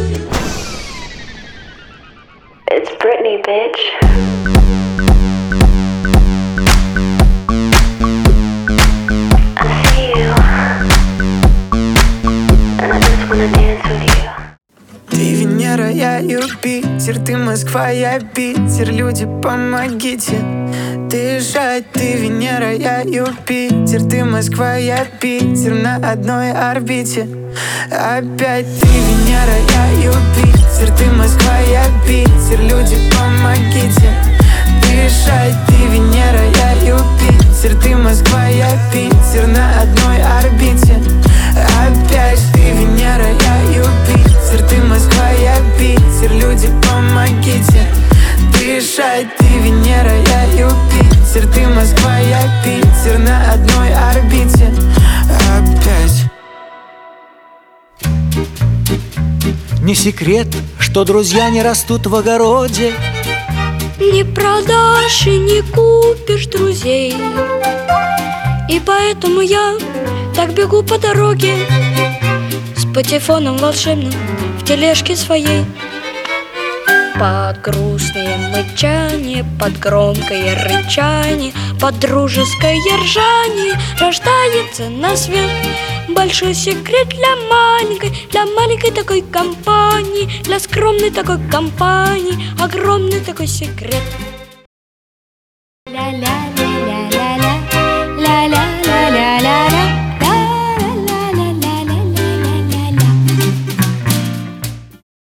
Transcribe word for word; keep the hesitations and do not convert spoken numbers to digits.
It's Britney, bitch. I see you, and I just wanna dance with you. Ты Венера, я Юпитер, ты Москва, я Питер. Люди, помогите дышать. Ты Венера, я Юпитер, ты Москва, я Питер. На одной орбите. Опять ты Венера, я Юпитер, ты Москва, я Питер. Люди, помогите дышать. Ты Венера, я Юпитер, ты Москва, я Питер. На одной орбите. Опять ты Венера, я Юпитер, ты Москва, я Питер. Люди, помогите дышать. Ты Венера, я Юпитер, ты Москва, я Питер. На одной орбите. Опять. Не секрет, что друзья не растут в огороде. Не продашь и не купишь друзей. И поэтому я так бегу по дороге с патефоном волшебным в тележке своей. Под грустное мычание, под громкое рычание, под дружеское ржание рождается на свет большой секрет для маленькой, для маленькой такой компании, для скромной такой компании огромный такой секрет.